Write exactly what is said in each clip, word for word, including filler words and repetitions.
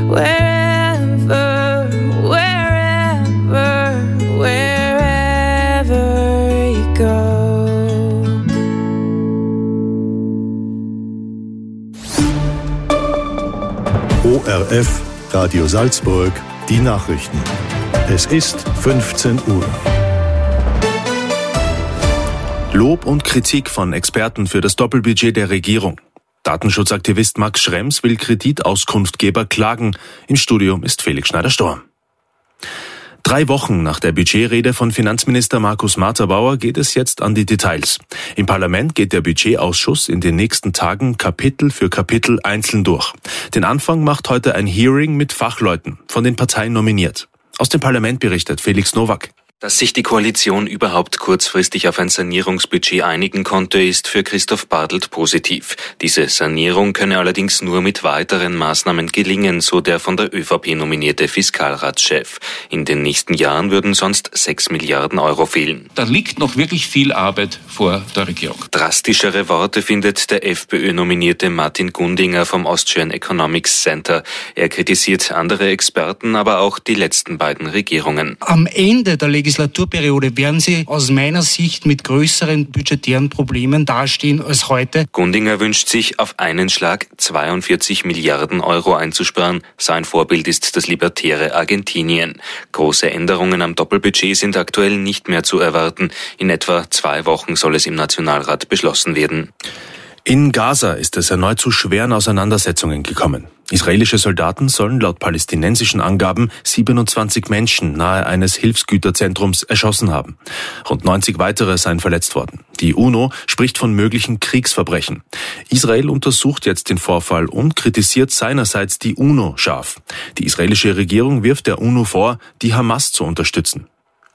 wherever, wherever, wherever you go. O R F, Radio Salzburg, die Nachrichten. Es ist fünfzehn Uhr. Lob und Kritik von Experten für das Doppelbudget der Regierung. Datenschutzaktivist Max Schrems will Kreditauskunftgeber klagen. Im Studio ist Felix Schneider-Storm. Drei Wochen nach der Budgetrede von Finanzminister Markus Marterbauer geht es jetzt an die Details. Im Parlament geht der Budgetausschuss in den nächsten Tagen Kapitel für Kapitel einzeln durch. Den Anfang macht heute ein Hearing mit Fachleuten, von den Parteien nominiert. Aus dem Parlament berichtet Felix Nowak. Dass sich die Koalition überhaupt kurzfristig auf ein Sanierungsbudget einigen konnte, ist für Christoph Bartelt positiv. Diese Sanierung könne allerdings nur mit weiteren Maßnahmen gelingen, so der von der ÖVP nominierte Fiskalratschef. In den nächsten Jahren würden sonst sechs Milliarden Euro fehlen. Da liegt noch wirklich viel Arbeit vor der Regierung. Drastischere Worte findet der FPÖ-nominierte Martin Gundinger vom Austrian Economics Center. Er kritisiert andere Experten, aber auch die letzten beiden Regierungen. Am Ende der Legislaturperiode werden sie aus meiner Sicht mit größeren budgetären Problemen dastehen als heute. Gundinger wünscht sich, auf einen Schlag zweiundvierzig Milliarden Euro einzusparen. Sein Vorbild ist das libertäre Argentinien. Große Änderungen am Doppelbudget sind aktuell nicht mehr zu erwarten. In etwa zwei Wochen soll es im Nationalrat beschlossen werden. In Gaza ist es erneut zu schweren Auseinandersetzungen gekommen. Israelische Soldaten sollen laut palästinensischen Angaben siebenundzwanzig Menschen nahe eines Hilfsgüterzentrums erschossen haben. Rund neunzig weitere seien verletzt worden. Die UNO spricht von möglichen Kriegsverbrechen. Israel untersucht jetzt den Vorfall und kritisiert seinerseits die UNO scharf. Die israelische Regierung wirft der UNO vor, die Hamas zu unterstützen.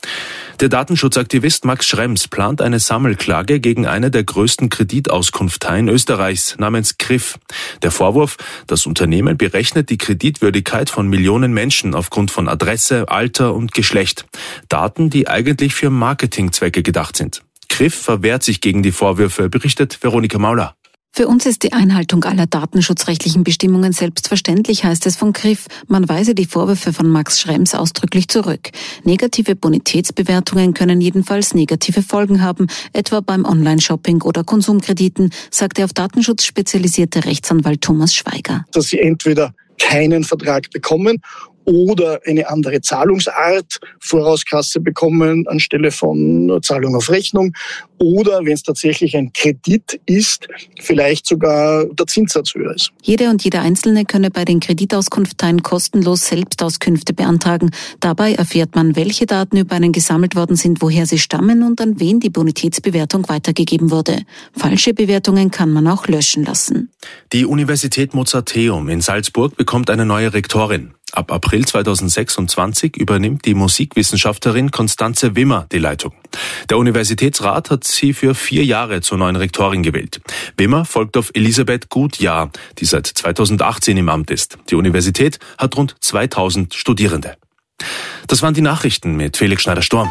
Der Datenschutzaktivist Max Schrems plant eine Sammelklage gegen eine der größten Kreditauskunfteien Österreichs namens K R I F. Der Vorwurf, das Unternehmen berechnet die Kreditwürdigkeit von Millionen Menschen aufgrund von Adresse, Alter und Geschlecht. Daten, die eigentlich für Marketingzwecke gedacht sind. K R I F verwehrt sich gegen die Vorwürfe, berichtet Veronika Mauler. Für uns ist die Einhaltung aller datenschutzrechtlichen Bestimmungen selbstverständlich, heißt es von K R I F. Man weise die Vorwürfe von Max Schrems ausdrücklich zurück. Negative Bonitätsbewertungen können jedenfalls negative Folgen haben, etwa beim Online-Shopping oder Konsumkrediten, sagte auf Datenschutz spezialisierte Rechtsanwalt Thomas Schweiger. Dass sie entweder keinen Vertrag bekommen oder eine andere Zahlungsart, Vorauskasse bekommen anstelle von Zahlung auf Rechnung, oder wenn es tatsächlich ein Kredit ist, vielleicht sogar der Zinssatz höher ist. Jede und jeder Einzelne könne bei den Kreditauskunfteien kostenlos Selbstauskünfte beantragen. Dabei erfährt man, welche Daten über einen gesammelt worden sind, woher sie stammen und an wen die Bonitätsbewertung weitergegeben wurde. Falsche Bewertungen kann man auch löschen lassen. Die Universität Mozarteum in Salzburg bekommt eine neue Rektorin. Ab April zweitausendsechsundzwanzig übernimmt die Musikwissenschaftlerin Constanze Wimmer die Leitung. Der Universitätsrat hat sie für vier Jahre zur neuen Rektorin gewählt. Wimmer folgt auf Elisabeth Gutjahr, die seit zweitausendachtzehn im Amt ist. Die Universität hat rund zweitausend Studierende. Das waren die Nachrichten mit Felix Schneider-Storm.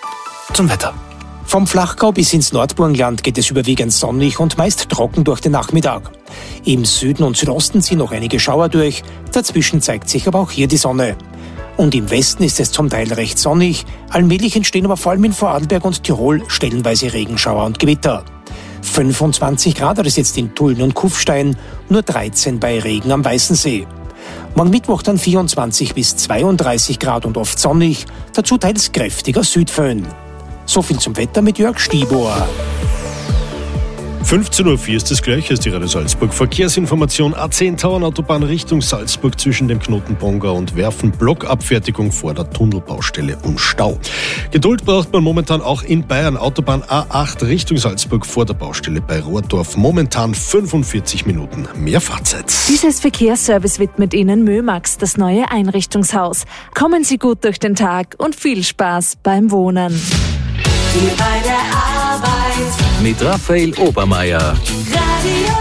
Zum Wetter. Vom Flachgau bis ins Nordburgenland geht es überwiegend sonnig und meist trocken durch den Nachmittag. Im Süden und Südosten ziehen noch einige Schauer durch, dazwischen zeigt sich aber auch hier die Sonne. Und im Westen ist es zum Teil recht sonnig, allmählich entstehen aber vor allem in Vorarlberg und Tirol stellenweise Regenschauer und Gewitter. fünfundzwanzig Grad hat es jetzt in Tulln und Kufstein, nur dreizehn bei Regen am Weißensee. Morgen Mittwoch dann vierundzwanzig bis zweiunddreißig Grad und oft sonnig, dazu teils kräftiger Südföhn. So viel zum Wetter mit Jörg Stieber. fünfzehn Uhr vier ist es gleich, ist die Radio Salzburg. Verkehrsinformation A zehn Tauernautobahn Richtung Salzburg zwischen dem Knoten Bonga und Werfen. Blockabfertigung vor der Tunnelbaustelle und Stau. Geduld braucht man momentan auch in Bayern. Autobahn A acht Richtung Salzburg vor der Baustelle bei Rohrdorf. Momentan fünfundvierzig Minuten mehr Fahrzeit. Dieses Verkehrsservice widmet Ihnen Mömax, das neue Einrichtungshaus. Kommen Sie gut durch den Tag und viel Spaß beim Wohnen. Hier bei der Arbeit mit Raphael Obermeier. Radio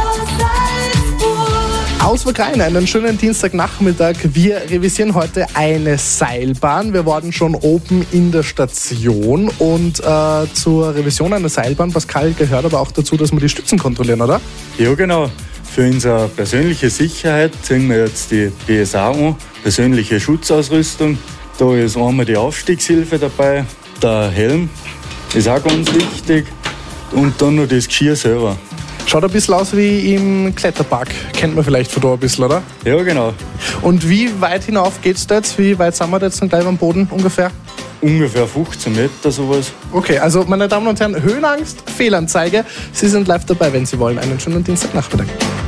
Salzburg. Aus Wackein, einen schönen Dienstagnachmittag. Wir revisieren heute eine Seilbahn. Wir waren schon oben in der Station und äh, zur Revision einer Seilbahn, Pascal, gehört aber auch dazu, dass wir die Stützen kontrollieren, oder? Ja, genau. Für unsere persönliche Sicherheit ziehen wir jetzt die P S A an, persönliche Schutzausrüstung. Da ist einmal die Aufstiegshilfe dabei, der Helm ist auch ganz wichtig und dann noch das Geschirr selber. Schaut ein bisschen aus wie im Kletterpark. Kennt man vielleicht von da ein bisschen, oder? Ja, genau. Und wie weit hinauf geht's da jetzt? Wie weit sind wir da jetzt dann gleich am Boden ungefähr? Ungefähr fünfzehn Meter, sowas. Okay, also meine Damen und Herren, Höhenangst, Fehlanzeige. Sie sind live dabei, wenn Sie wollen. Einen schönen Dienstagnachmittag.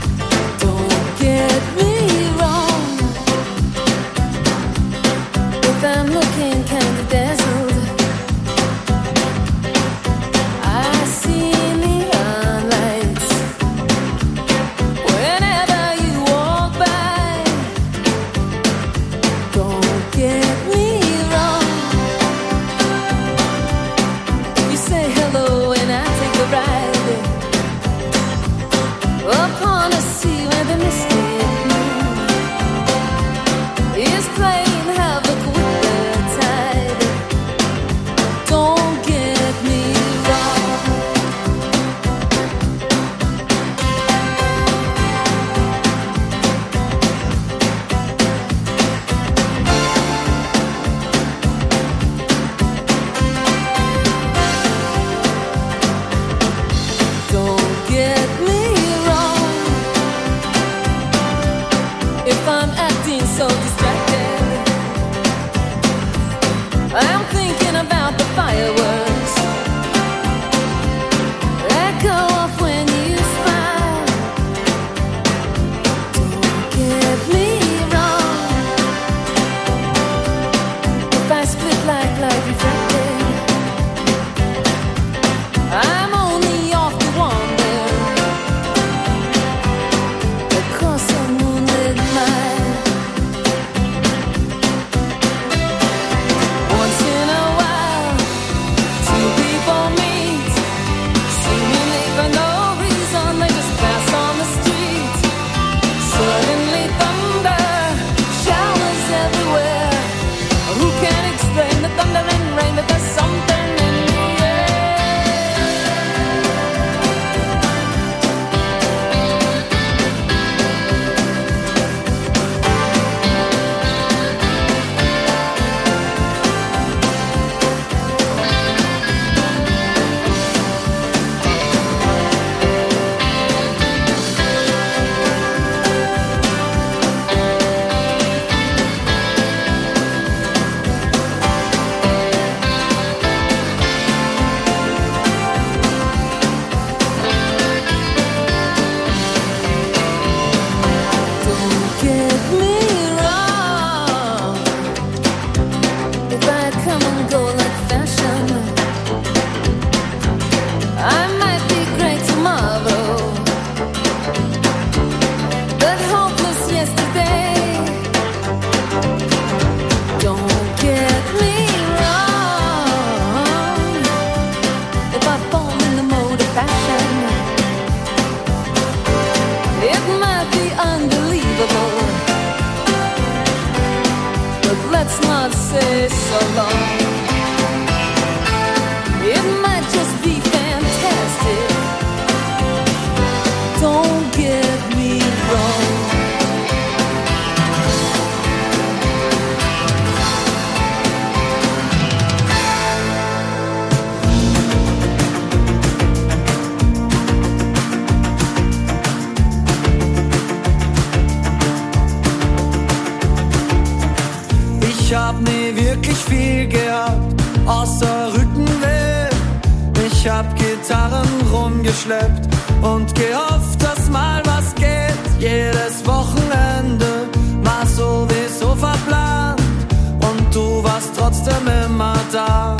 Und gehofft, dass mal was geht. Jedes Wochenende war sowieso verplant und du warst trotzdem immer da.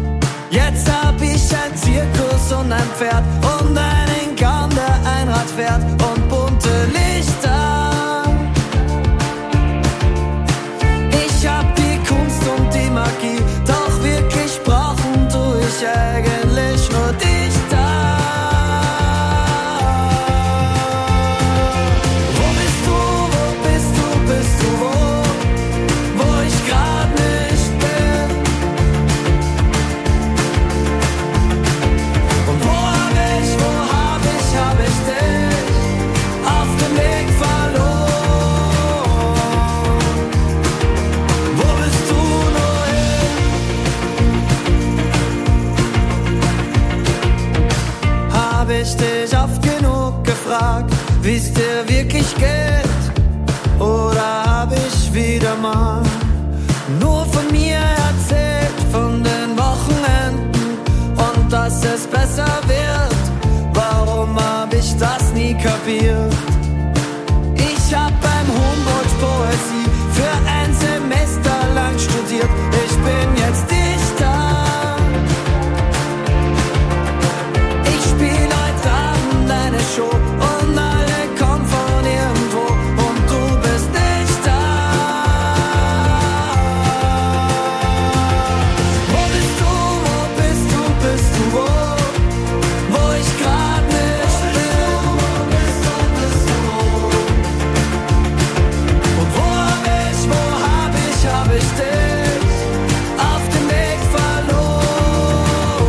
Jetzt hab ich ein Zirkus und ein Pferd und einen Kahn, der Einrad fährt und bunte Lichter. Ich hab die Kunst und die Magie, doch wirklich brauchen tu ich eigentlich nur dich da. oft genug gefragt, wie's dir wirklich geht. Oder hab ich wieder mal nur von mir erzählt, von den Wochenenden und dass es besser wird? Warum hab ich das nie kapiert? Ich hab beim Humboldt Poesie für ein Semester lang studiert. Ich bin jetzt Dichter. Ich spiel heute Abend eine Show und alle kommen von irgendwo und du bist nicht da. Wo bist du, wo bist du, bist du wo? Wo ich grad nicht bin. Und wo hab ich, wo hab ich, hab ich dich auf dem Weg verloren.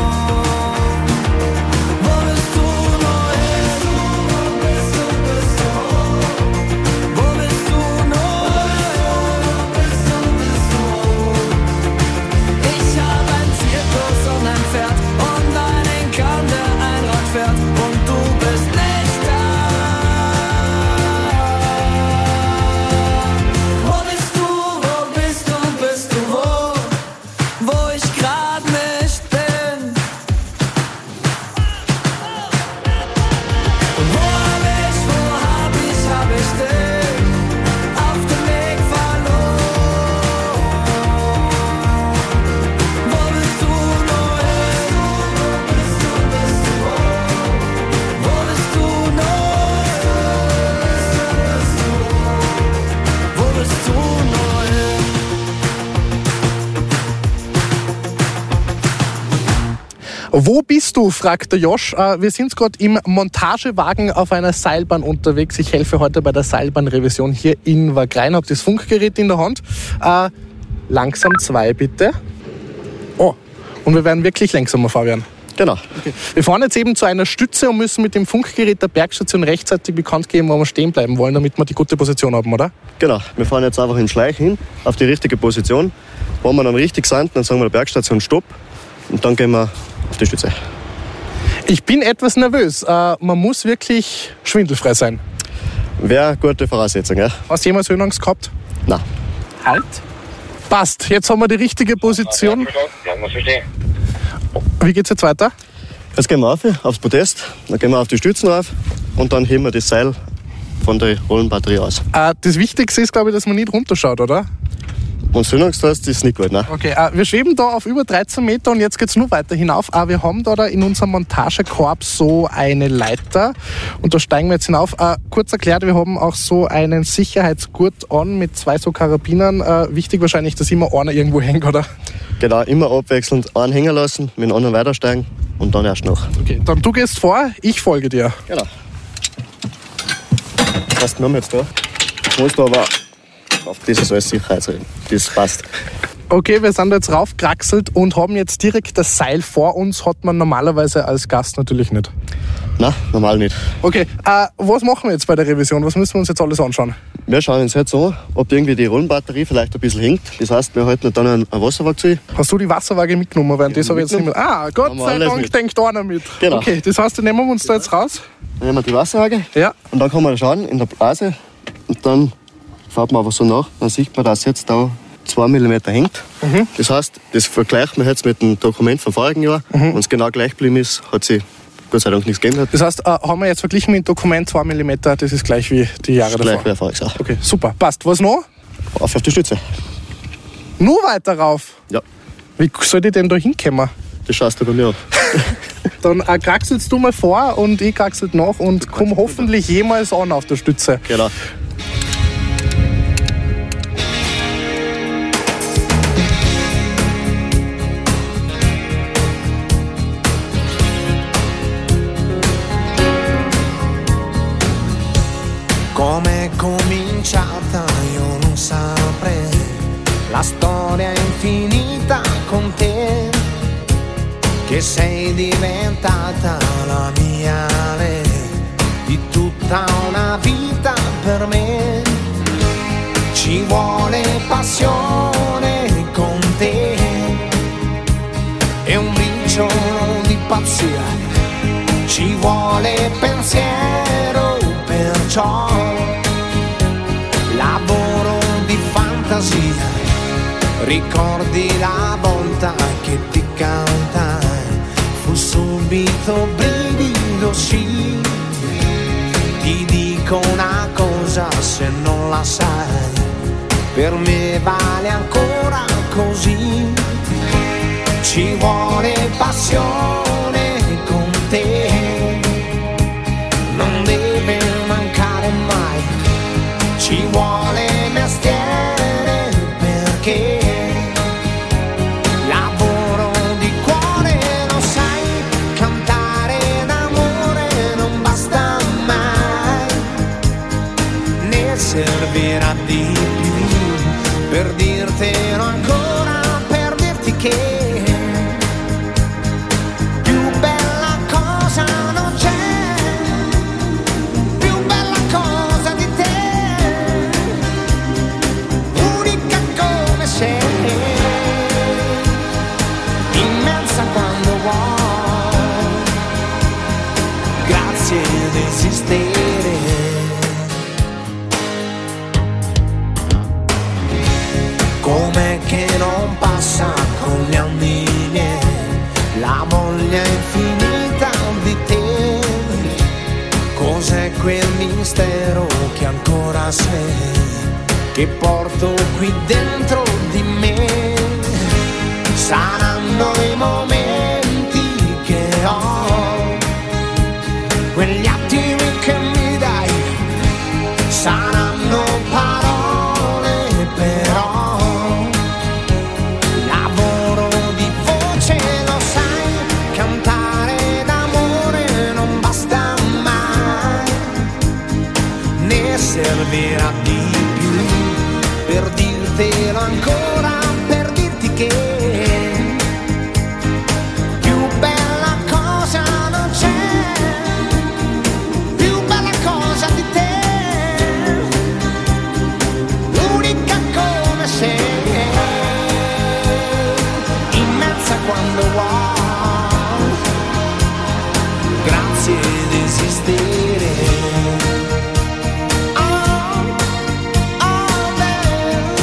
Wo bist du, wo bist du, wo bist du, bist du wo? Wo bist du, wo bist du, bist du wo? Ich hab ein Zirkus und ein Pferd und einen Kahn, der Einrad fährt und du bist nicht da. Wo bist du, wo bist du, bist du wo? Wo ich grad nicht bin. Und wo hab ich, wo hab ich, hab ich dich auf dem Weg verloren. Wo bist du, wo bist du, bist du wo? Wo bist du, wo Wo bist du, Wo bist du, fragt der Josh. Äh, Wir sind gerade im Montagewagen auf einer Seilbahn unterwegs. Ich helfe heute bei der Seilbahnrevision hier in Wagrain. Hab das Funkgerät in der Hand. Äh, langsam zwei, bitte. Oh, und wir werden wirklich langsamer, Fabian. Genau. Okay. Wir fahren jetzt eben zu einer Stütze und müssen mit dem Funkgerät der Bergstation rechtzeitig bekannt geben, wo wir stehen bleiben wollen, damit wir die gute Position haben, oder? Genau. Wir fahren jetzt einfach in Schleich hin, auf die richtige Position. Wenn wir dann richtig sind, dann sagen wir der Bergstation Stopp und dann gehen wir auf die Stütze. Ich bin etwas nervös. Äh, man muss wirklich schwindelfrei sein. Wäre eine gute Voraussetzung, ja? Hast du jemals Höhenangst gehabt? Nein. Halt. Passt. Jetzt haben wir die richtige Position. Wie geht's jetzt weiter? Jetzt gehen wir auf, aufs Podest, dann gehen wir auf die Stützen rauf und dann heben wir das Seil von der Rollenbatterie aus. Äh, das Wichtigste ist, glaube ich, dass man nicht runterschaut, oder? Wenn du Höhenangst hast, ist es nicht gut, ne? Okay, äh, wir schweben da auf über dreizehn Meter und jetzt geht's nur weiter hinauf. Äh, wir haben da, da in unserem Montagekorb so eine Leiter und da steigen wir jetzt hinauf. Äh, kurz erklärt, wir haben auch so einen Sicherheitsgurt an mit zwei so Karabinern. Äh, wichtig wahrscheinlich, dass immer einer irgendwo hängt, oder? Genau, immer abwechselnd einen hängen lassen, mit dem anderen weitersteigen und dann erst noch. Okay, dann du gehst vor, ich folge dir. Genau. Was genommen jetzt da? Du musst aber auf das ist alles Sicherheitsregeln. Das passt. Okay, wir sind jetzt raufgekraxelt und haben jetzt direkt das Seil vor uns. Hat man normalerweise als Gast natürlich nicht. Nein, normal nicht. Okay, äh, was machen wir jetzt bei der Revision? Was müssen wir uns jetzt alles anschauen? Wir schauen uns jetzt an, ob irgendwie die Rollenbatterie vielleicht ein bisschen hängt. Das heißt, wir halten dann einen Wasserwaage zu. Hast du die Wasserwaage mitgenommen? Weil das habe ich jetzt nicht mehr. Ah, Gott sei Dank mit. Denkt einer mit. Genau. Okay, das heißt, dann nehmen wir uns da jetzt raus. Dann nehmen wir die Wasserwaage. Ja. Und dann kann man schauen in der Blase. Und dann fährt man einfach so nach. Dann sieht man, dass jetzt da zwei Millimeter hängt. Mhm. Das heißt, das vergleicht man jetzt mit dem Dokument vom vorigen Jahr. Mhm. Wenn es genau gleich geblieben ist, hat sich Gott sei Dank nichts geändert. Das heißt, äh, haben wir jetzt verglichen mit dem Dokument zwei Millimeter, das ist gleich wie die Jahre davor? Gleich wie voriges Jahr. Okay, super. Passt. Was noch? Auf, auf die Stütze. Nur weiter rauf? Ja. Wie soll ich denn da hinkommen? Das schaust du bei mir an. Dann äh, kraxelst du mal vor und ich kraxel nach und komm hoffentlich jemals an auf der Stütze. Genau. Come è cominciata io non saprei, la storia è infinita con te, che sei diventata la mia re, di tutta una vita per me. Ci vuole passione con te e un briciolo di pazzia, ci vuole vuole pensiero, perciò lavoro di fantasia. Ricordi la volta che ti cantai, fu subito brivido, sì. Ti dico una cosa se non la sai, per me vale ancora così. Ci vuole passione con te, non deve mancare mai. Ci vuole mestiere perché lavoro di cuore, lo sai, cantare d'amore non basta mai, ne servirà di più per dirtelo ancora, per dirti che esistere. Com'è che non passa con gli anni miei la voglia infinita di te? Cos'è quel mistero che ancora sei, che porto qui dentro di me? Saranno i momenti che ho, quegli attimi che mi dai, saranno parole però, lavoro di voce, lo sai, cantare d'amore non basta mai, ne servirà di più per dirtelo ancora, per dirti che quando vuoi, grazie di esistere. Oh, oh, beh.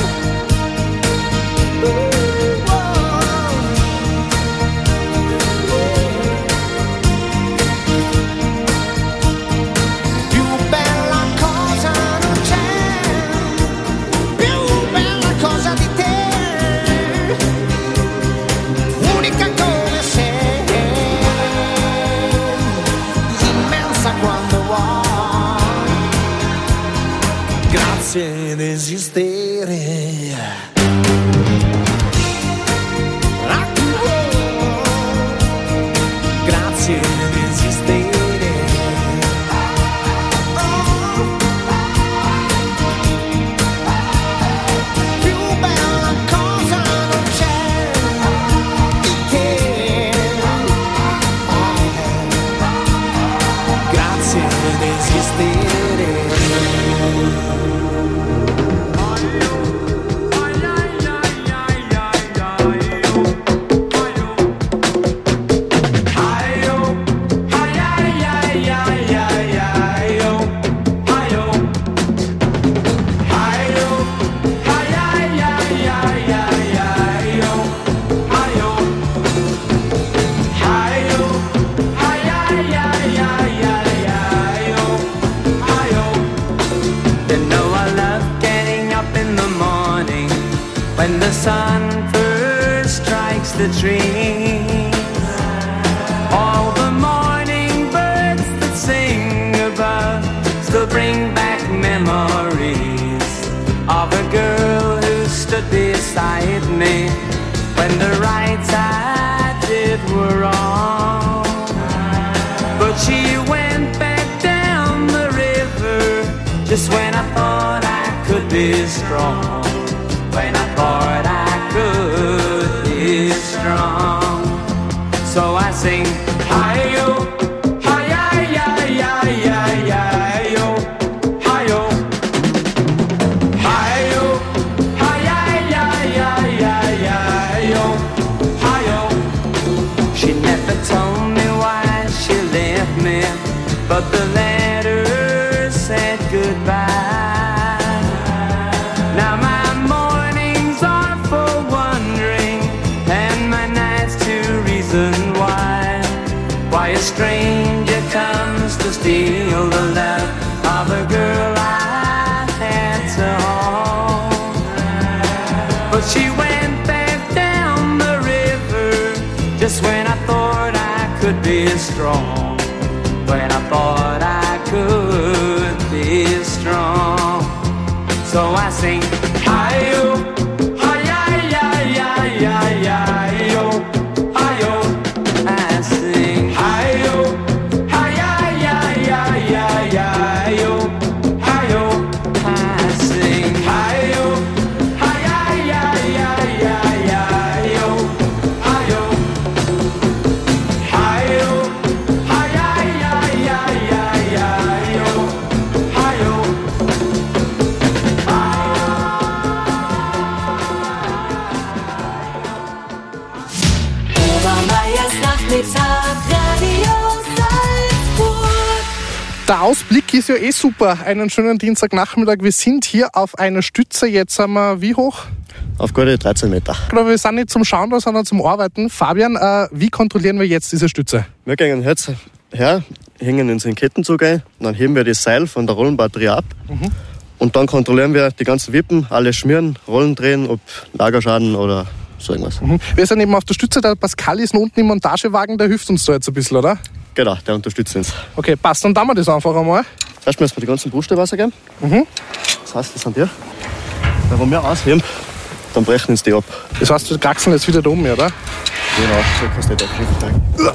Uh, oh. Più bella cosa non c'è, più bella cosa di te. Grazie di esistere. Grazie di esistere. Più bella cosa non c'è di te. Grazie di esistere. When the sun first strikes the tree, all the morning birds that sing above still bring back memories of a girl who stood beside me when the rights I did were wrong. But she went back down the river just when I thought I could be strong. When I thought I could be strong, so I sing hi-yo, hi-yi-yi-yi-yi-yi-yo, hi-yo, hi-yo, hi-yi-yi-yi-yi-yi-yo, hi-yo. She never told me why she left me, the love of the girl I had to hold. But she went back down the river just when I thought I could be strong. When I thought I could be strong. So I sing, hi-yo. Der Ausblick ist ja eh super. Einen schönen Dienstagnachmittag. Wir sind hier auf einer Stütze. Jetzt sind wir wie hoch? Auf gute dreizehn Meter. Genau, wir sind nicht zum Schauen da, sondern zum Arbeiten. Fabian, äh, wie kontrollieren wir jetzt diese Stütze? Wir gehen jetzt her, hängen uns in den Kettenzug ein, dann heben wir das Seil von der Rollenbatterie ab. Mhm. Und dann kontrollieren wir die ganzen Wippen, alles schmieren, Rollen drehen, ob Lagerschaden oder so irgendwas. Mhm. Wir sind eben auf der Stütze, der Pascal ist unten im Montagewagen, der hilft uns da jetzt ein bisschen, oder? Genau, der unterstützt uns. Okay, passt, dann tun wir das einfach einmal. Zuerst müssen wir die ganzen Brüste Wasser geben. Mhm. Das heißt, das sind die. Wenn wir ausheben, dann brechen uns die ab. Das heißt, wir kraxeln jetzt wieder da oben, oder? Genau, so kannst du nicht auf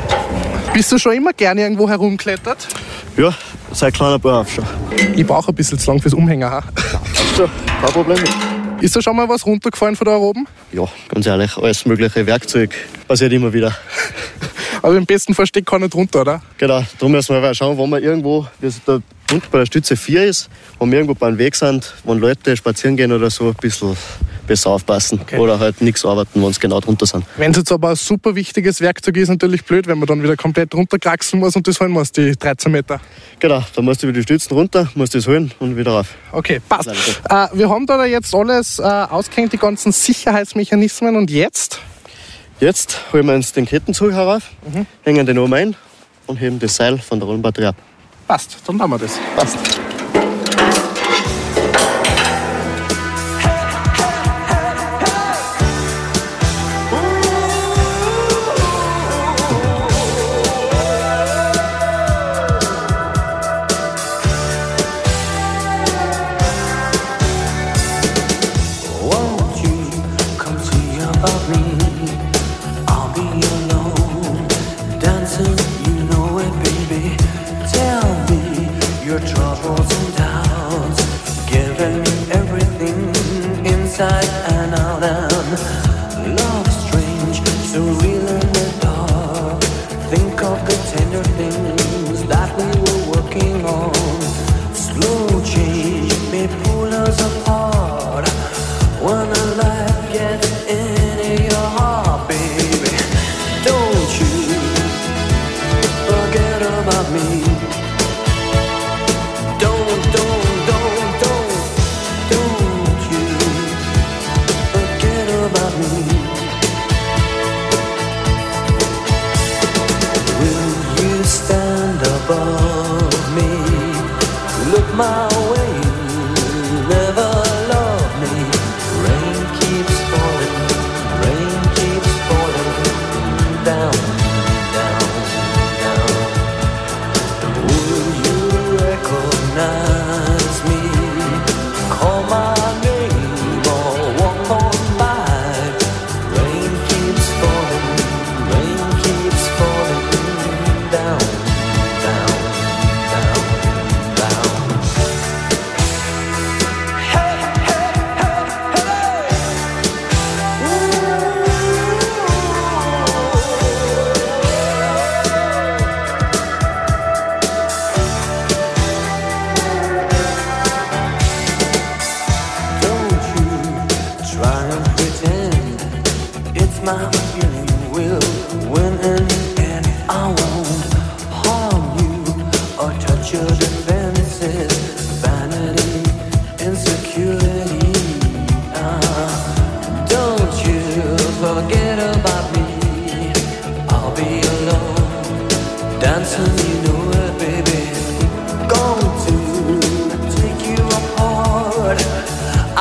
Bist du schon immer gerne irgendwo herumklettert? Ja, seit kleiner Bauer auf schon. Ich brauche ein bisschen zu lang fürs Umhänger. Ha? So, kein Problem. Ist da schon mal was runtergefallen von da oben? Ja, ganz ehrlich, alles mögliche Werkzeug passiert immer wieder. Aber im besten Fall steckt keiner drunter, oder? Genau, darum müssen wir schauen, wo wir irgendwo, wie es da unten bei der Stütze vier ist, wo wir irgendwo beim Weg sind, wo Leute spazieren gehen oder so, ein bisschen besser aufpassen. Okay. Oder halt nichts arbeiten, wenn sie genau drunter sind. Wenn es jetzt aber ein super wichtiges Werkzeug ist, natürlich blöd, wenn man dann wieder komplett runterkraxeln muss und das holen muss, die dreizehn Meter. Genau, dann musst du über die Stützen runter, musst das holen und wieder rauf. Okay, passt. Äh, wir haben da jetzt alles äh, ausgehängt, die ganzen Sicherheitsmechanismen, und jetzt? Jetzt holen wir uns den Kettenzug herauf, mhm. hängen den oben ein und heben das Seil von der Rollenbatterie ab. Passt, dann machen wir das. Passt.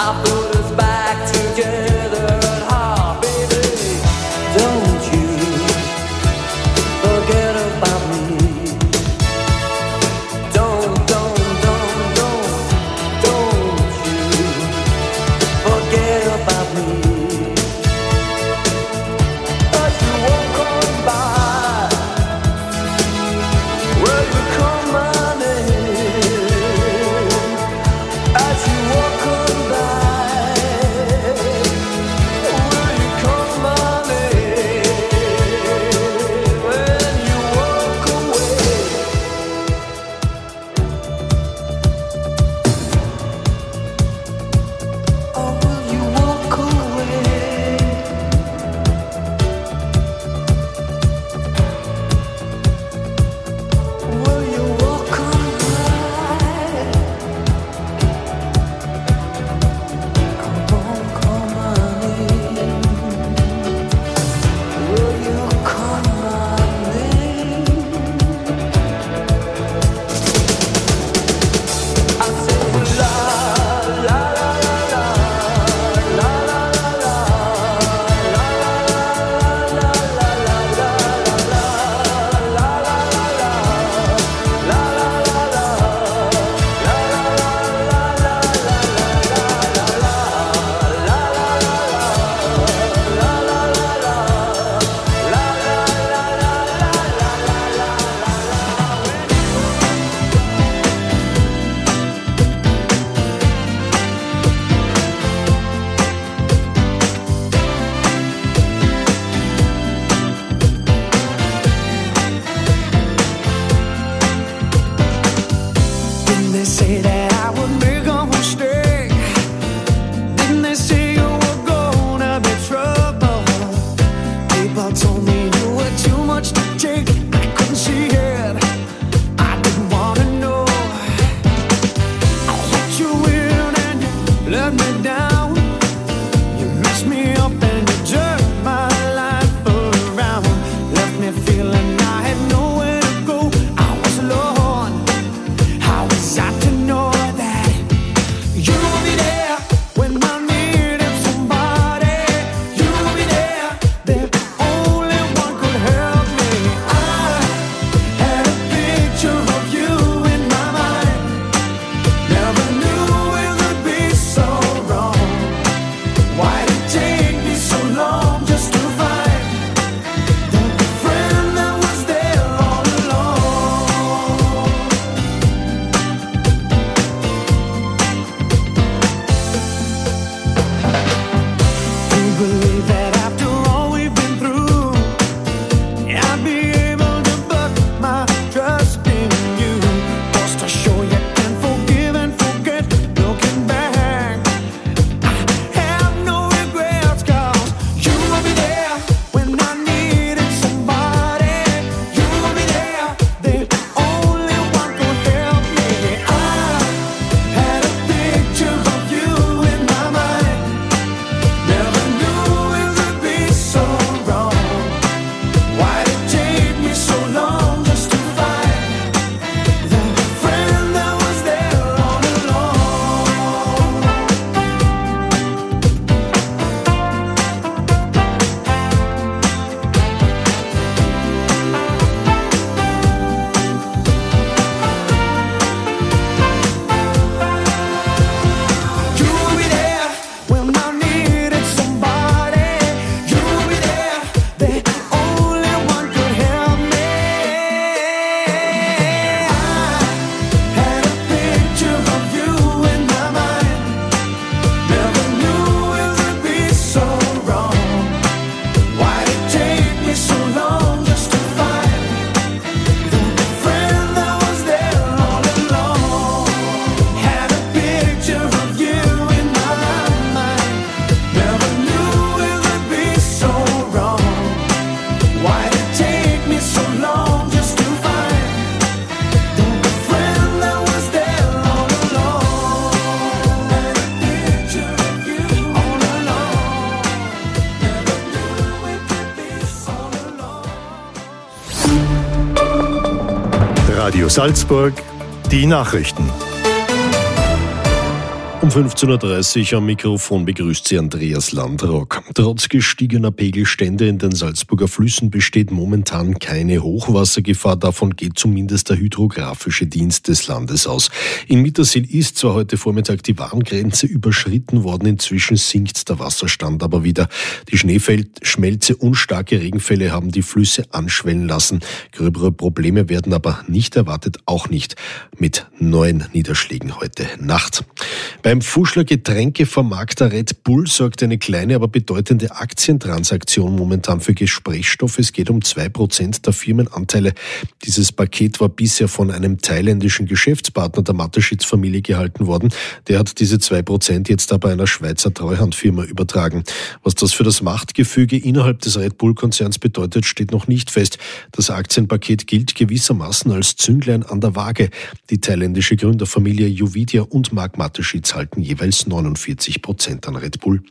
Radio Salzburg, die Nachrichten. Um fünfzehn Uhr dreißig am Mikrofon begrüßt Sie Andreas Landrock. Trotz gestiegener Pegelstände in den Salzburger Flüssen besteht momentan keine Hochwassergefahr. Davon geht zumindest der hydrographische Dienst des Landes aus. In Mittersill ist zwar heute Vormittag die Warngrenze überschritten worden, inzwischen sinkt der Wasserstand aber wieder. Die Schneeschmelze und starke Regenfälle haben die Flüsse anschwellen lassen. Gröbere Probleme werden aber nicht erwartet, auch nicht mit neuen Niederschlägen heute Nacht. Beim Fuschler Getränkevermarkter Red Bull sorgt eine kleine, aber bedeutende Aktientransaktion momentan für Gesprächsstoff. Es geht um zwei Prozent der Firmenanteile. Dieses Paket war bisher von einem thailändischen Geschäftspartner der Mateschitz-Familie gehalten worden. Der hat diese zwei Prozent jetzt aber einer Schweizer Treuhandfirma übertragen. Was das für das Machtgefüge innerhalb des Red Bull-Konzerns bedeutet, steht noch nicht fest. Das Aktienpaket gilt gewissermaßen als Zünglein an der Waage. Die thailändische Gründerfamilie Juvidia und Mark Mateschitz halten jeweils neunundvierzig Prozent an Red Bull.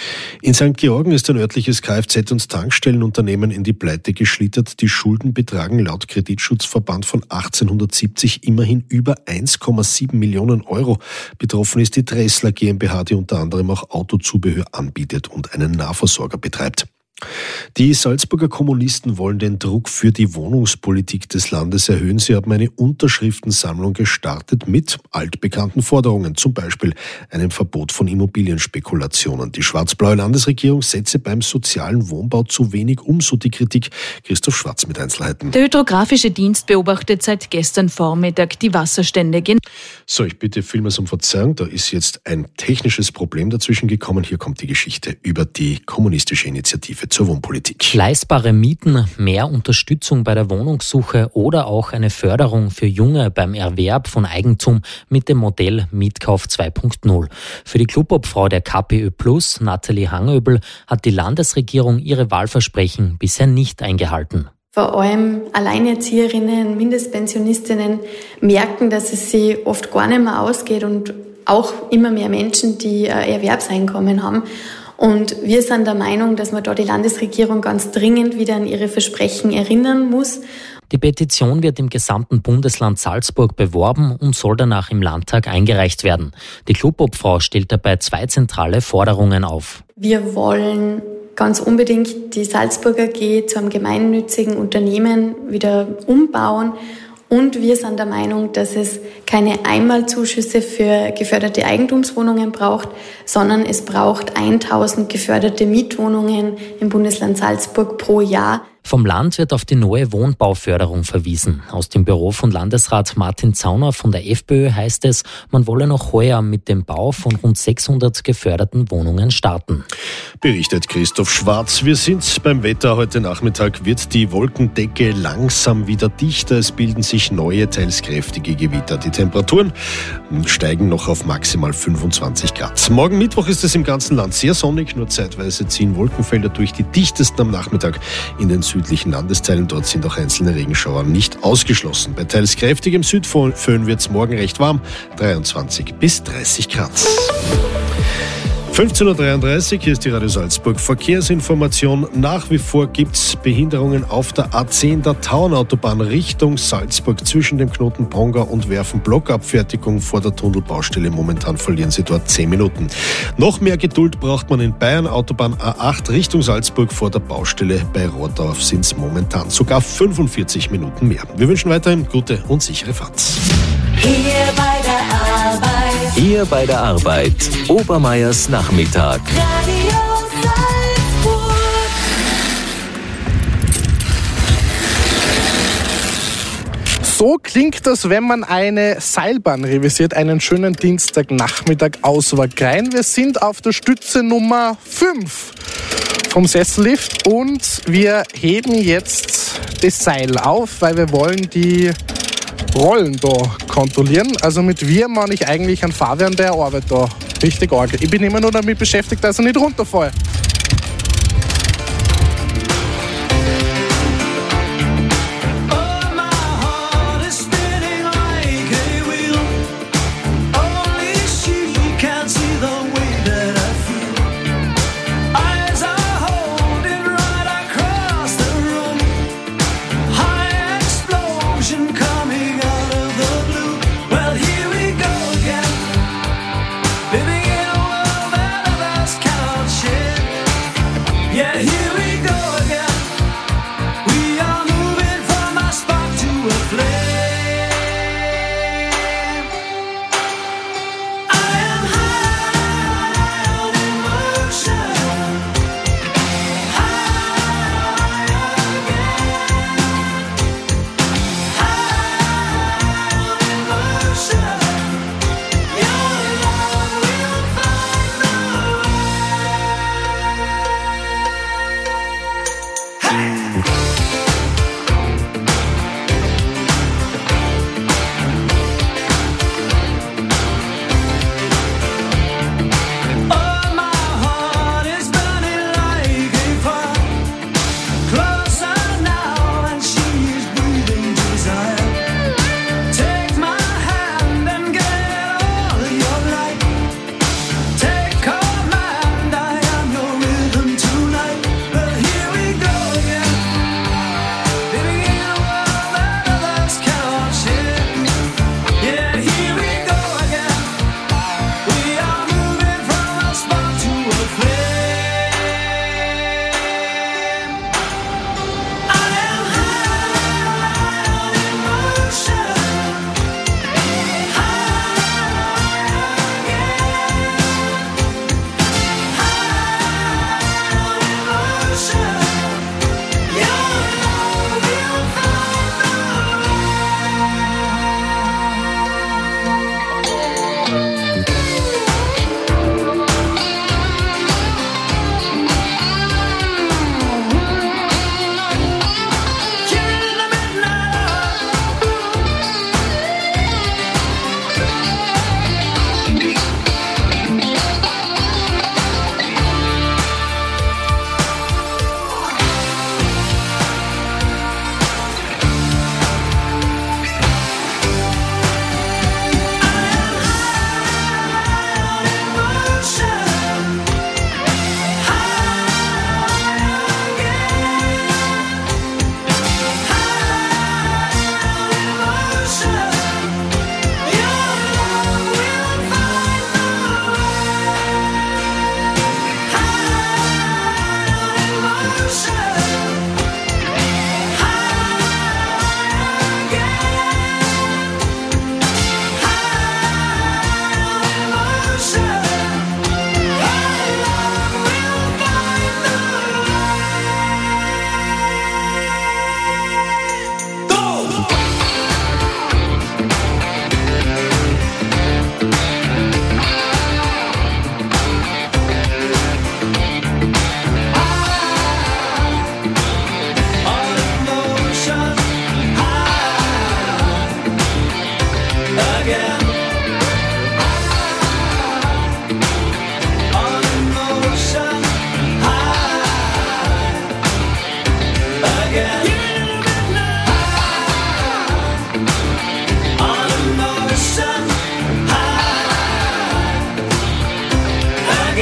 In Sankt Georgen ist ein örtliches Kfz- und Tankstellenunternehmen in die Pleite geschlittert. Die Schulden betragen laut Kreditschutzverband von achtzehnhundertsiebzig immerhin über eins Komma sieben Millionen Euro. Betroffen ist die Dressler GmbH, die unter anderem auch Autozubehör anbietet und einen Nahversorger betreibt. Die Salzburger Kommunisten wollen den Druck für die Wohnungspolitik des Landes erhöhen. Sie haben eine Unterschriftensammlung gestartet mit altbekannten Forderungen, zum Beispiel einem Verbot von Immobilienspekulationen. Die schwarz-blaue Landesregierung setze beim sozialen Wohnbau zu wenig um, so die Kritik. Christoph Schwarz mit Einzelheiten. Der hydrographische Dienst beobachtet seit gestern Vormittag die Wasserstände. So, ich bitte vielmals um Verzeihung, da ist jetzt ein technisches Problem dazwischen gekommen. Hier kommt die Geschichte über die kommunistische Initiative zur Wohnpolitik. Leistbare Mieten, mehr Unterstützung bei der Wohnungssuche oder auch eine Förderung für Junge beim Erwerb von Eigentum mit dem Modell Mietkauf zwei Punkt null. Für die Clubobfrau der KPÖ Plus, Nathalie Hangöbel, hat die Landesregierung ihre Wahlversprechen bisher nicht eingehalten. Vor allem Alleinerzieherinnen, Mindestpensionistinnen merken, dass es sie oft gar nicht mehr ausgeht und auch immer mehr Menschen, die Erwerbseinkommen haben. Und wir sind der Meinung, dass man da die Landesregierung ganz dringend wieder an ihre Versprechen erinnern muss. Die Petition wird im gesamten Bundesland Salzburg beworben und soll danach im Landtag eingereicht werden. Die Clubobfrau stellt dabei zwei zentrale Forderungen auf. Wir wollen ganz unbedingt die Salzburger A G zu einem gemeinnützigen Unternehmen wieder umbauen. Und wir sind der Meinung, dass es keine Einmalzuschüsse für geförderte Eigentumswohnungen braucht, sondern es braucht tausend geförderte Mietwohnungen im Bundesland Salzburg pro Jahr. Vom Land wird auf die neue Wohnbauförderung verwiesen. Aus dem Büro von Landesrat Martin Zauner von der FPÖ heißt es, man wolle noch heuer mit dem Bau von rund sechshundert geförderten Wohnungen starten. Berichtet Christoph Schwarz. Wir sind beim Wetter. Heute Nachmittag wird die Wolkendecke langsam wieder dichter. Es bilden sich neue, teils kräftige Gewitter. Die Temperaturen steigen noch auf maximal fünfundzwanzig Grad. Morgen Mittwoch ist es im ganzen Land sehr sonnig. Nur zeitweise ziehen Wolkenfelder durch, die dichtesten am Nachmittag in den südlichen Landesteilen. Dort sind auch einzelne Regenschauer nicht ausgeschlossen. Bei teils kräftigem Südföhn wird es morgen recht warm, dreiundzwanzig bis dreißig Grad. fünfzehn Uhr dreiunddreißig, hier ist die Radio Salzburg Verkehrsinformation. Nach wie vor gibt es Behinderungen auf der A zehn, der Tauernautobahn Richtung Salzburg zwischen dem Knoten Ponga und Werfen. Blockabfertigung vor der Tunnelbaustelle. Momentan verlieren Sie dort zehn Minuten. Noch mehr Geduld braucht man in Bayern. Autobahn A acht Richtung Salzburg vor der Baustelle bei Rohrdorf sind es momentan sogar fünfundvierzig Minuten mehr. Wir wünschen weiterhin gute und sichere Fahrt. Hier bei der Arbeit. Hier bei der Arbeit. Obermeiers Nachmittag. Radio Salzburg. So klingt das, wenn man eine Seilbahn revisiert, einen schönen Dienstagnachmittag aus Wagrein. Wir sind auf der Stütze Nummer fünf vom Sessellift und wir heben jetzt das Seil auf, weil wir wollen die Rollen da kontrollieren. Also mit wir meine ich eigentlich einen Fabian, der arbeitet da richtig arg. Ich bin immer nur damit beschäftigt, dass er nicht runterfällt. Baby,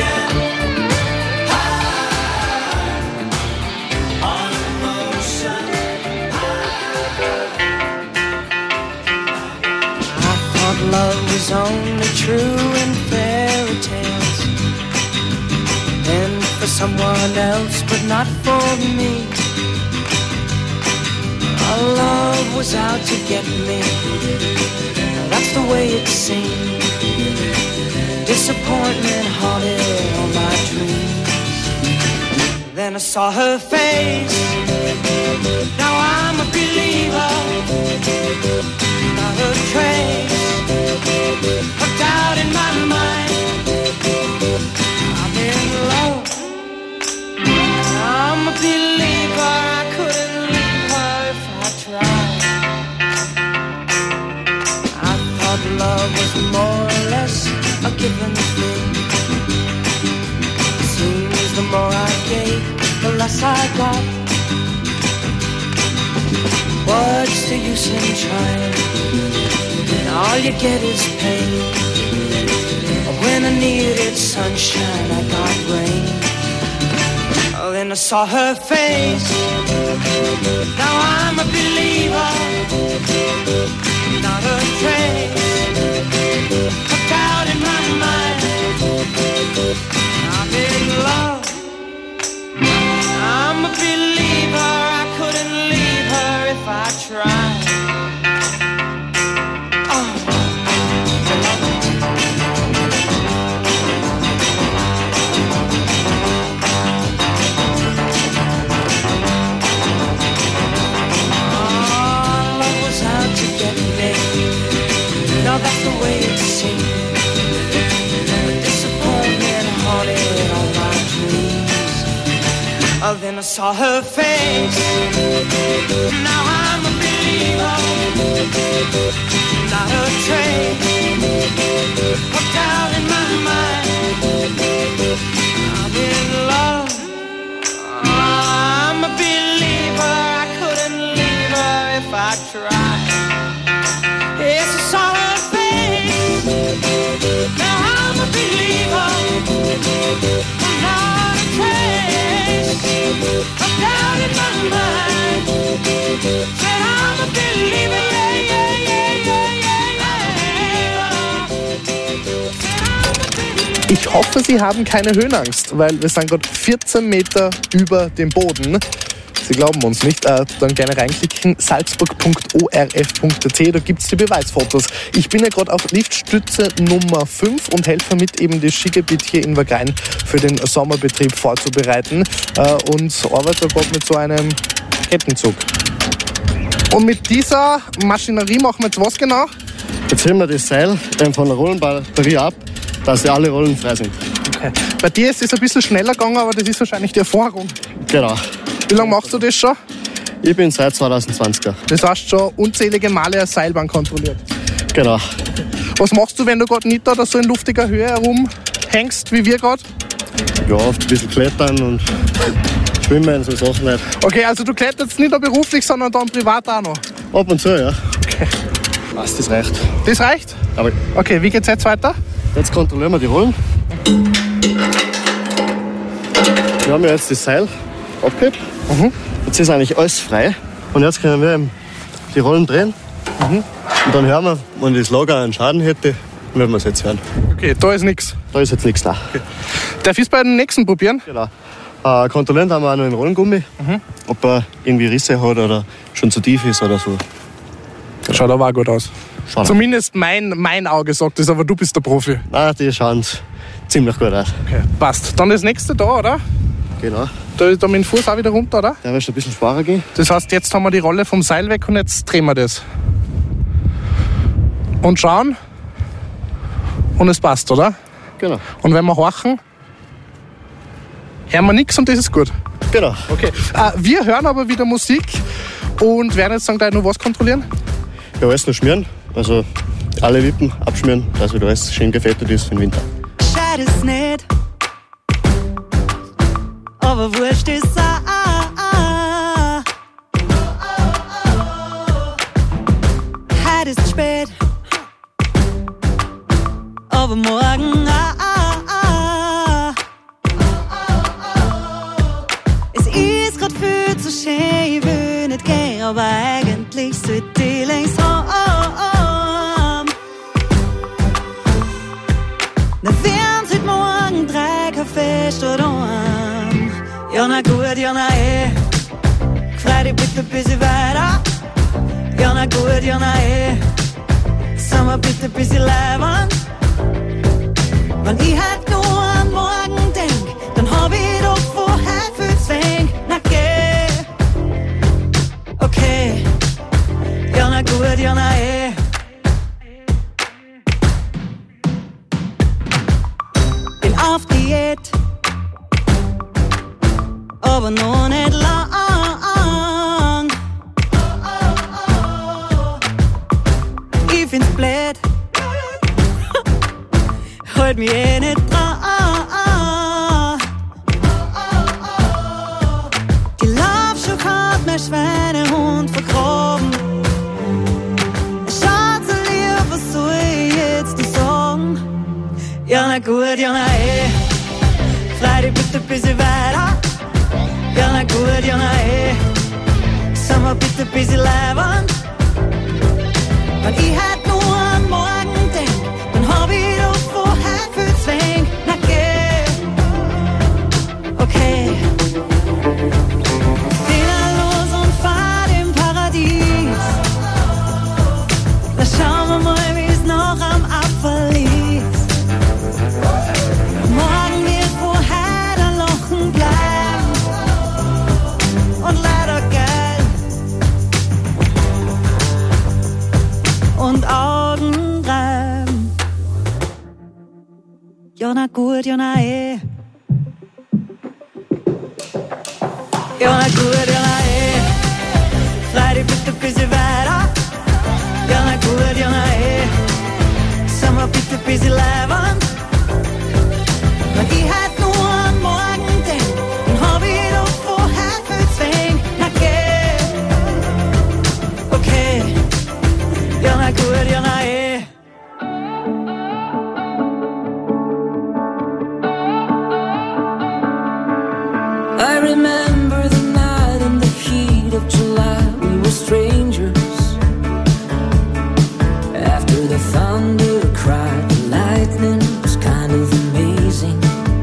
again. High on emotion. I thought love was only true in fairy tales, and for someone else, but not for me. Our love was out to get me. That's the way it seemed. Disappointment haunted all my dreams. Then I saw her face. Now I'm a believer. Not a trace of doubt in my mind. I'm in love. I'm a believer. I couldn't leave her if I tried. I thought love was more or less a given thing. Seems the more I gave, the less I got. What's the use in trying? And all you get is pain. When I needed sunshine, I got rain. Oh, then I saw her face. Now I'm a believer. Not a trace of doubt in my mind. I'm in love. I'm a believer. I couldn't leave her if I tried. Now that's the way it seemed. Disappointment haunted all my dreams. Oh, then I saw her face. Now I'm a believer. Not a trace of doubt in my mind. I'm in love. I'm a believer. I couldn't leave her if I tried. Yes, I saw her face. Now I'm a believer. I'm not a trace of doubt in my mind. Said I'm a believer, yeah, yeah, yeah, yeah, yeah. Ich hoffe, Sie haben keine Höhenangst, weil wir sind gerade vierzehn Meter über dem Boden. Sie glauben uns nicht, äh, dann gerne reinklicken, salzburg punkt o r f punkt a t, da gibt es die Beweisfotos. Ich bin ja gerade auf Liftstütze Nummer fünf und helfe mit, eben das Skigebiet hier in Wagrain für den Sommerbetrieb vorzubereiten äh, und arbeite gerade mit so einem Kettenzug. Und mit dieser Maschinerie machen wir jetzt was genau? Jetzt heben wir das Seil von der Rollenbatterie ab, dass alle Rollen frei sind. Okay. Bei dir ist es ein bisschen schneller gegangen, aber das ist wahrscheinlich die Erfahrung. Genau. Wie lange machst du das schon? Ich bin seit zwanzig zwanzig da. Das heißt schon unzählige Male eine Seilbahn kontrolliert. Genau. Was machst du, wenn du gerade nicht da oder so in luftiger Höhe herumhängst, wie wir gerade? Ja, oft ein bisschen klettern und schwimmen, so Sachen nicht. Okay, also du kletterst nicht nur beruflich, sondern dann privat auch noch? Ab und zu, ja. Okay. Was, das reicht. Das reicht? Aber okay, wie geht's jetzt weiter? Jetzt kontrollieren wir die Rollen. Wir haben ja jetzt das Seil abgehebt. Mhm. Jetzt ist eigentlich alles frei. Und jetzt können wir die Rollen drehen. Mhm. Und dann hören wir, wenn das Lager einen Schaden hätte, würden wir es jetzt hören. Okay, da ist nichts. Da ist jetzt nichts da. Okay. Darf ich es bei den nächsten probieren? Genau. Äh, kontrollieren haben wir auch noch einen Rollengummi, mhm. ob er irgendwie Risse hat oder schon zu tief ist oder so. Das schaut aber auch gut aus. Schaut Zumindest mein, mein Auge sagt das, aber du bist der Profi. Nein, die schauen ziemlich gut aus. Okay, passt. Dann das nächste da, oder? Genau. Da ist da mit dem Fuß auch wieder runter, oder? Der wird schon ein bisschen schwerer gehen. Das heißt, jetzt haben wir die Rolle vom Seil weg und jetzt drehen wir das. Und schauen. Und es passt, oder? Genau. Und wenn wir horchen, hören wir nichts und das ist gut. Genau. Okay. Äh, wir hören aber wieder Musik und werden jetzt dann gleich noch was kontrollieren? Ja, alles noch schmieren. Also alle Wippen abschmieren, dass wieder alles schön gefettet ist für den Winter. Scheit ist nicht, aber wurscht ist auch. Heute ist spät, aber morgen auch. aber eigentlich sollte ich längst heim. Na, wären heute morgen drei Kaffee statt einem. Ja, na gut, ja, na eh. Freu dich bitte ein bisschen weiter. Ja, na gut, ja, na eh. Sag mal bitte ein bisschen leibend. Wenn ich halt nur an morgen denk, dann hab ich doch vorher viel zu wenig. Na geh. Okay. Ja, na gut, ja, na eh. Bin auf Diät, aber noch nicht lang. Ich find's blöd, halt mich eh nicht dran. Die Laufschuhe hat mein Schweinehund vergraben. Schaut so lieb, was soll ich jetzt dir sagen? Ja, na gut, ja, na eh. Freu dich bitte ein bisschen weiter. Ja, na gut, ja, na eh. Sag mal bitte ein bisschen leibend. Wenn ich halt nur an morgen denk, dann hab ich doch vorher viel zu wenig. Na geh. Okay. Wieder los und fahr im Paradies. Da schauen wir mal, wie's noch am Apfel ist. Morgen wird vorher ein Lachen bleiben. Und leider geil. Und Augen reiben. Ja, na gut, ja, na eh. Ja, na gut, ja, na eh. Freu dich bitte ein bisschen weiter. Ja, na gut, ja, na eh. Sag mal bitte ein bisschen leibend. Wenn ich halt nur an morgen denk, dann hab ich doch vorher viel zu wenig. Na geh. Okay. Ja, na gut, ja, na eh. I remember the night in the heat of July. We were strangers. After the thunder cried, the lightning was kind of amazing.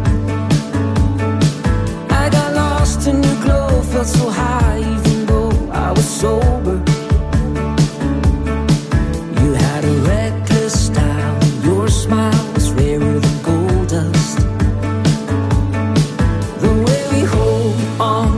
I got lost in your glow, felt so high even though I was sober. You had a reckless style, your smile was rarer than gold dust. The way we hold on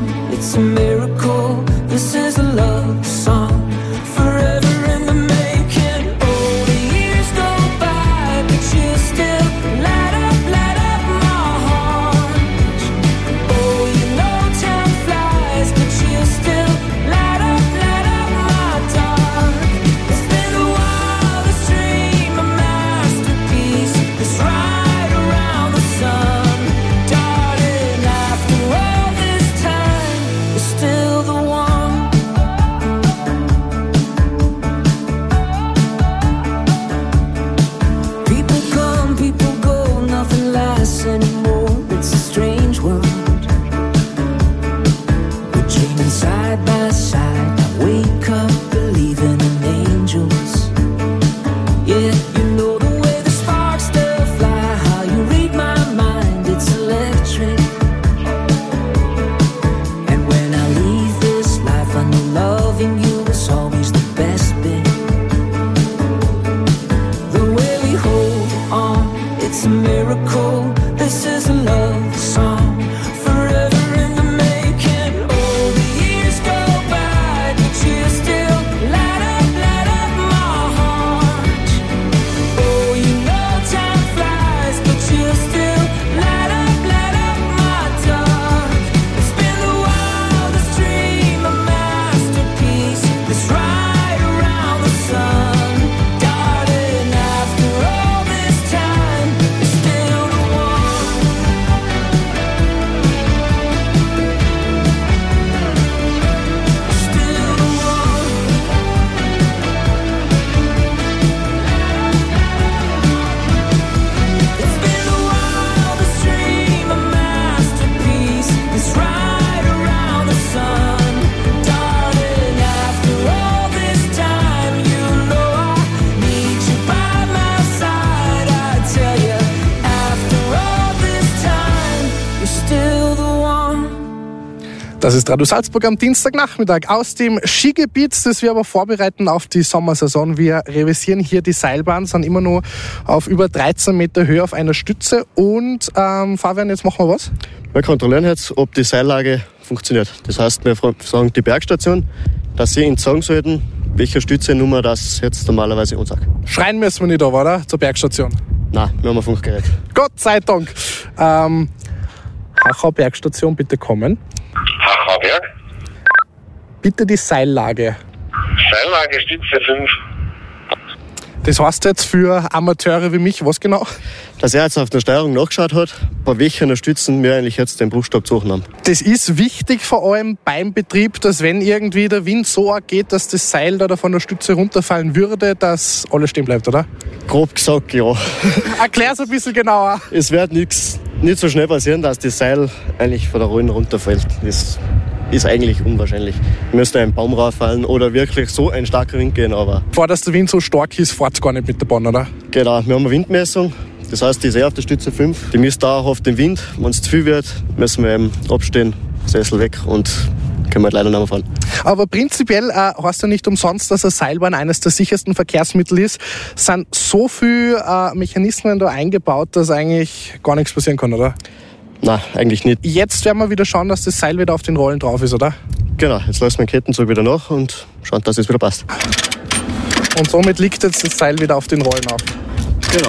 Das ist Radio Salzburg am Dienstagnachmittag aus dem Skigebiet, das wir aber vorbereiten auf die Sommersaison. Wir revisieren hier die Seilbahn, sind immer nur auf über dreizehn Meter Höhe auf einer Stütze. Und ähm, Fabian, jetzt machen wir was? Wir kontrollieren jetzt, ob die Seillage funktioniert. Das heißt, wir fragen die Bergstation, dass sie uns sagen sollten, welche Stützenummer das jetzt normalerweise uns sagt. Schreien müssen wir nicht, aber, oder? Zur Bergstation? Nein, wir haben ein Funkgerät. Gott sei Dank. Ähm, Hachau Bergstation, bitte kommen. Hachauberg. Bitte die Seillage. Seillage Stütze fünf. Das heißt jetzt für Amateure wie mich, was genau? Dass er jetzt auf der Steuerung nachgeschaut hat, bei welchen Stützen wir eigentlich jetzt den Bruchstab zu suchen haben. Das ist wichtig vor allem beim Betrieb, dass wenn irgendwie der Wind so arg geht, dass das Seil da von der Stütze runterfallen würde, dass alles stehen bleibt, oder? Grob gesagt, ja. Erklär's ein bisschen genauer. Es wird nichts, nicht so schnell passieren, dass das Seil eigentlich von der Rollen runterfällt. Das ist eigentlich unwahrscheinlich. Müsste ein Baum rauffallen oder wirklich so ein starker Wind gehen, aber... Vor dass der Wind so stark ist, fährt es gar nicht mit der Bahn, oder? Genau, wir haben eine Windmessung. Das heißt, die ist eh auf der Stütze fünf. Die misst auch auf den Wind. Wenn es zu viel wird, müssen wir eben abstehen, Sessel weg und können wir leider nicht mehr fahren. Aber prinzipiell äh, heißt ja nicht umsonst, dass eine Seilbahn eines der sichersten Verkehrsmittel ist. Es sind so viele äh, Mechanismen da eingebaut, dass eigentlich gar nichts passieren kann, oder? Nein, eigentlich nicht. Jetzt werden wir wieder schauen, dass das Seil wieder auf den Rollen drauf ist, oder? Genau, jetzt lassen wir den Kettenzug wieder nach und schauen, dass es wieder passt. Und somit liegt jetzt das Seil wieder auf den Rollen auf. Genau.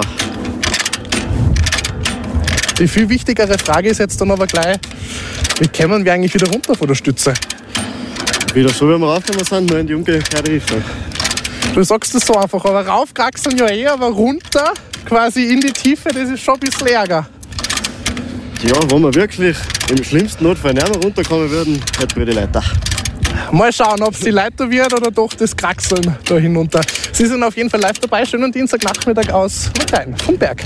Die viel wichtigere Frage ist jetzt dann aber gleich, wie kommen wir eigentlich wieder runter von der Stütze? Wieder so, wie wir raufgekommen sind, nur in die umgekehrte Richtung. Du sagst es so einfach, aber raufkraxeln ja eh, aber runter, quasi in die Tiefe, das ist schon ein bisschen ärger. Ja, wenn wir wirklich im schlimmsten Notfall nicht mehr runterkommen würden, hätten wir die Leiter. Mal schauen, ob es die Leiter wird oder doch das Kraxeln da hinunter. Sie sind auf jeden Fall live dabei. Schönen Dienstagnachmittag aus Marklein vom Berg.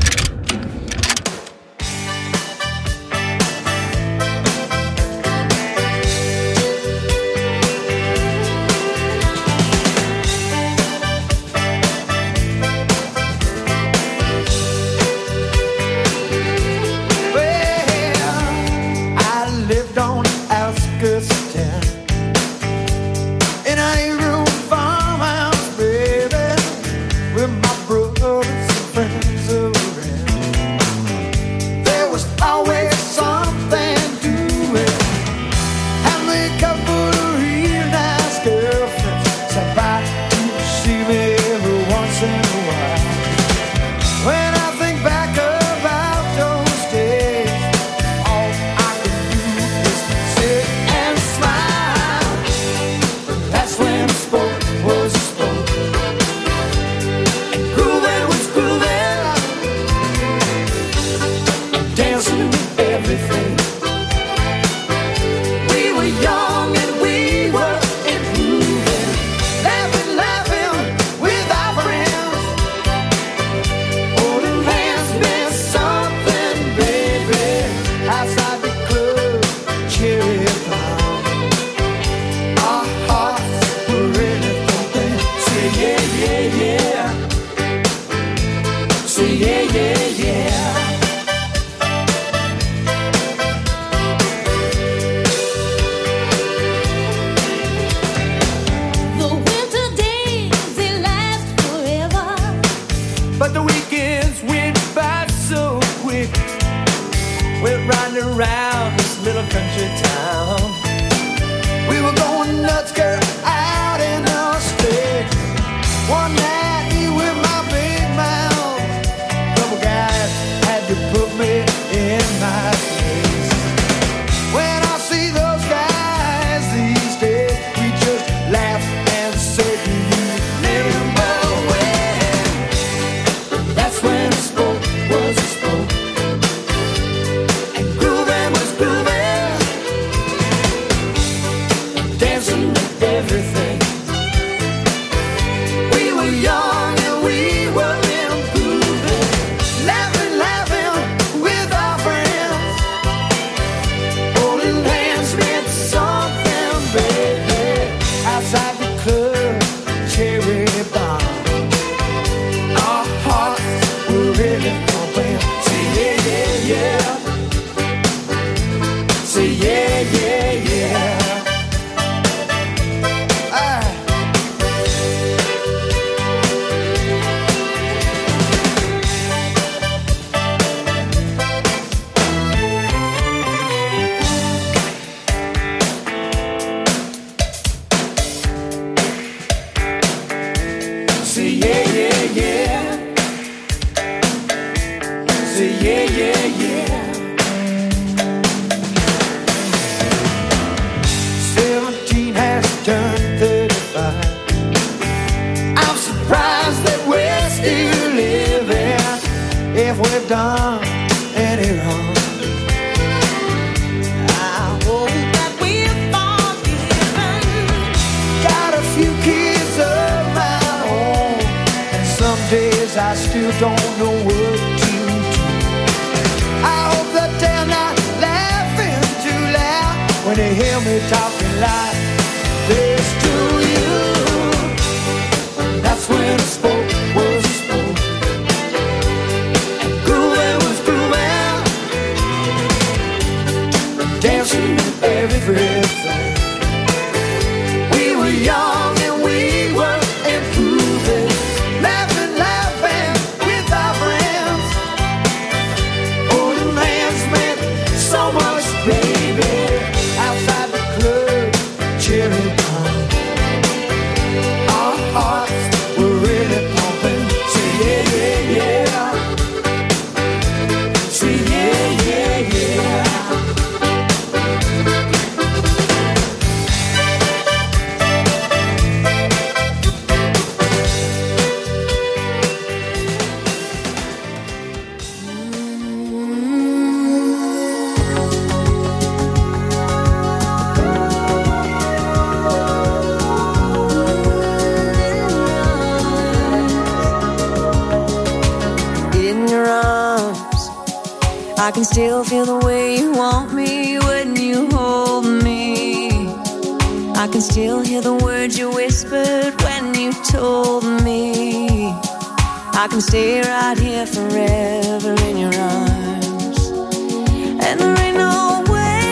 Say yeah, yeah, yeah. don't know what to do. I hope that they're not laughing too loud when they hear me talking like this to you. That's when I spoke, was spoke. Grooving was grooving, dancing everything. We were young and we were improving, laughing, laughing with our friends. Holding hands meant so much, baby. Outside the club, cheering on. Our hearts were really pumping. Say yeah, yeah, yeah. Say yeah, yeah, yeah. In your arms, I can still feel the way you want me when you hold me. I can still hear the words you whispered when you told me. I can stay right here forever in your arms. And there ain't no way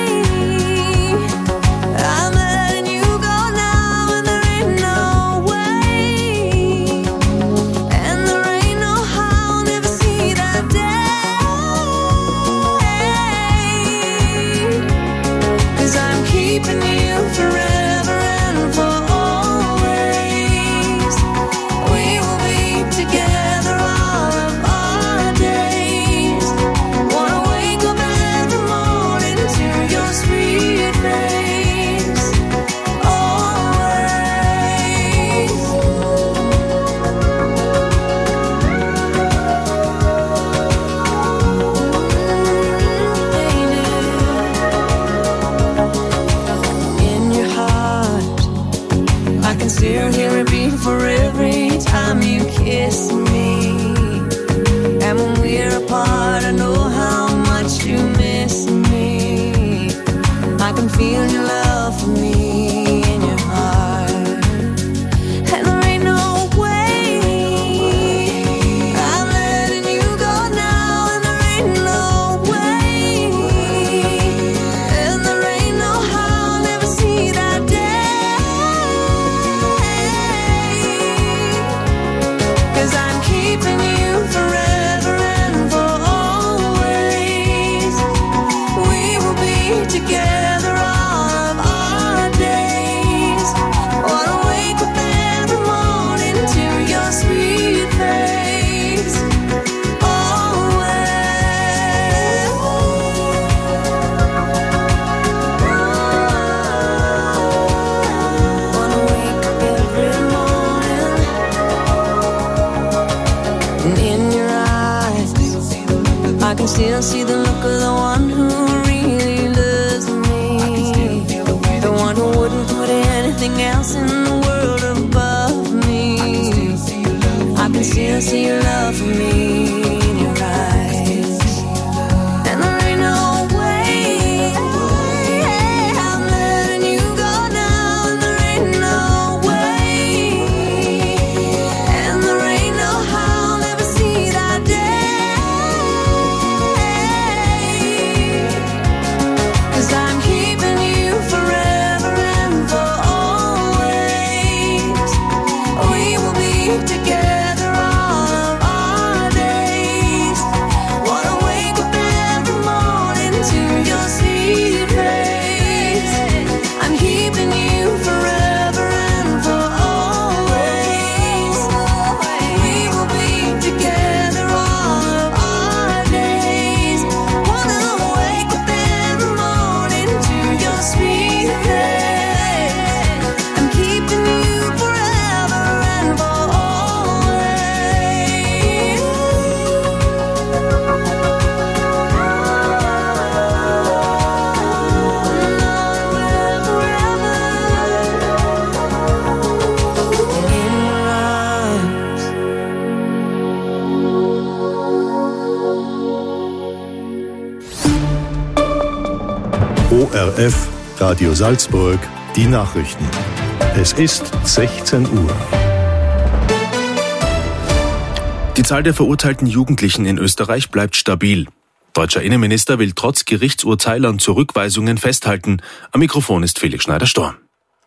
I'm letting you go now, and there ain't no way. And there ain't no how I'll never see that day. 'Cause I'm keeping you forever and for always. We will be together all of our days. Wanna wake up every morning to your sweet face. Always. In your heart, I can still hear it beat for every time you kiss me. And when we're apart, I know how much you miss me. I can feel your love for me in your heart. And there ain't no way I'm letting you go now, and there ain't no way. And there ain't no how I'll never see that day. 'Cause I'm keeping you forever and for always. We will be together all of our days. Wanna wake up every morning to your sweet face. Always. Wanna wake up every morning, and in your eyes, I can still see the look of the one who really loves me. The one who wouldn't put anything else in the world above me. I can still see your love for me in your eyes. And there ain't no way I'm letting you go now, and there ain't no way. And there ain't no how I'll never see that day. 'Cause I'm keeping you forever and for always. O R F, Radio Salzburg, die Nachrichten. Es ist sechzehn Uhr. Die Zahl der verurteilten Jugendlichen in Österreich bleibt stabil. Deutscher Innenminister will trotz Gerichtsurteile und Zurückweisungen festhalten. Am Mikrofon ist Felix Schneider-Storm.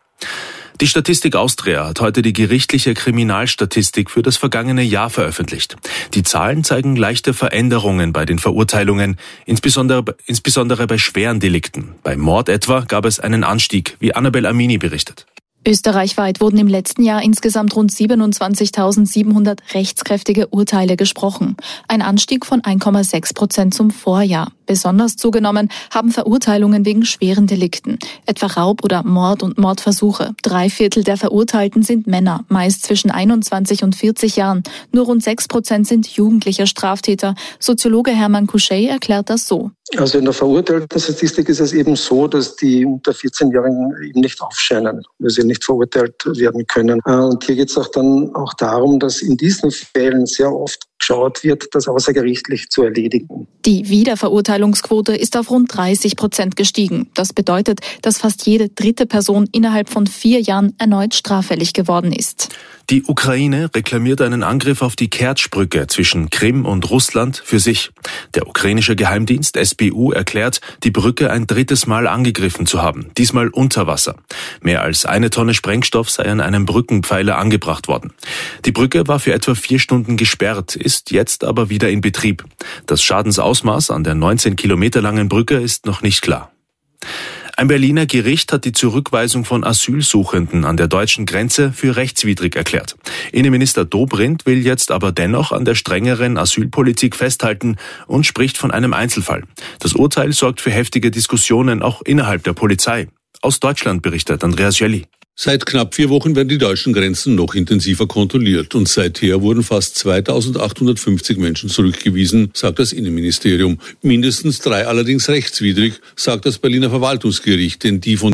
Die Statistik Austria hat heute die gerichtliche Kriminalstatistik für das vergangene Jahr veröffentlicht. Die Zahlen zeigen leichte Veränderungen bei den Verurteilungen, insbesondere, insbesondere bei schweren Delikten. Beim Mord etwa gab es einen Anstieg, wie Annabel Amini berichtet. Österreichweit wurden im letzten Jahr insgesamt rund siebenundzwanzigtausendsiebenhundert rechtskräftige Urteile gesprochen. Ein Anstieg von eins Komma sechs Prozent zum Vorjahr. Besonders zugenommen haben Verurteilungen wegen schweren Delikten, etwa Raub oder Mord und Mordversuche. Drei Viertel der Verurteilten sind Männer, meist zwischen einundzwanzig und vierzig Jahren. Nur rund sechs Prozent sind jugendliche Straftäter. Soziologe Hermann Couchet erklärt das so. Also in der verurteilten Statistik ist es eben so, dass die unter vierzehnjährigen eben nicht aufscheinen, weil sie nicht verurteilt werden können. Und hier geht es auch dann auch darum, dass in diesen Fällen sehr oft geschaut wird, das außergerichtlich zu erledigen. Die Wiederverurteilungsquote ist auf rund dreißig Prozent gestiegen. Das bedeutet, dass fast jede dritte Person innerhalb von vier Jahren erneut straffällig geworden ist. Die Ukraine reklamiert einen Angriff auf die Kertsch-Brücke zwischen Krim und Russland für sich. Der ukrainische Geheimdienst S B U erklärt, die Brücke ein drittes Mal angegriffen zu haben, diesmal unter Wasser. Mehr als eine Tonne Sprengstoff sei an einem Brückenpfeiler angebracht worden. Die Brücke war für etwa vier Stunden gesperrt, ist jetzt aber wieder in Betrieb. Das Schadensausmaß an der neunzehn Kilometer langen Brücke ist noch nicht klar. Ein Berliner Gericht hat die Zurückweisung von Asylsuchenden an der deutschen Grenze für rechtswidrig erklärt. Innenminister Dobrindt will jetzt aber dennoch an der strengeren Asylpolitik festhalten und spricht von einem Einzelfall. Das Urteil sorgt für heftige Diskussionen auch innerhalb der Polizei. Aus Deutschland berichtet Andreas Jelly. Seit knapp vier Wochen werden die deutschen Grenzen noch intensiver kontrolliert und seither wurden fast zweitausendachthundertfünfzig Menschen zurückgewiesen, sagt das Innenministerium. Mindestens drei allerdings rechtswidrig, sagt das Berliner Verwaltungsgericht, denn die von